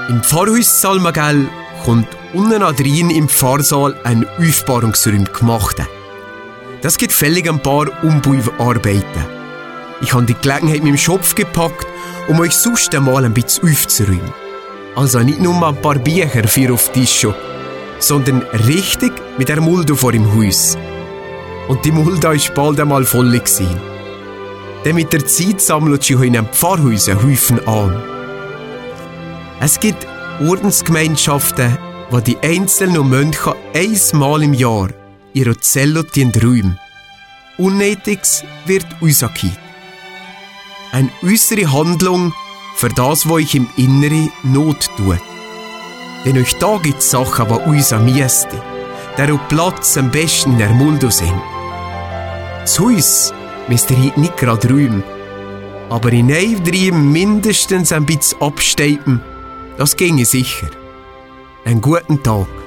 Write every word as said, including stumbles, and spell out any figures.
Im Pfarrhaus Salmagell kommt unten drin im Pfarrsaal ein Aufbahrungsraum gemacht. Das gibt fällig ein paar Umbauarbeiten. Ich habe die Gelegenheit mit dem Schopf gepackt, um euch sonst einmal ein bisschen aufzuräumen. Also nicht nur ein paar Bücher für auf den Tisch, sondern richtig mit der Mulde vor dem Haus. Und die Mulde war bald einmal voll gewesen. Denn mit der Zeit sammelt sich in einem Pfarrhaus einen Haufen an. Es gibt Ordensgemeinschaften, wo die einzelnen Mönche einmal im Jahr ihre Zelle räumen. Unnötiges wird rausgekehrt. Eine äußere Handlung für das, was euch im Inneren Not tut. Denn euch da gibt es Sachen, die uns am meisten, deren Platz am besten in der Mulde sind. Das Haus müsst ihr heute nicht gerade räumen, aber in einem drin mindestens ein bisschen absteipen, das ginge sicher. Einen guten Tag.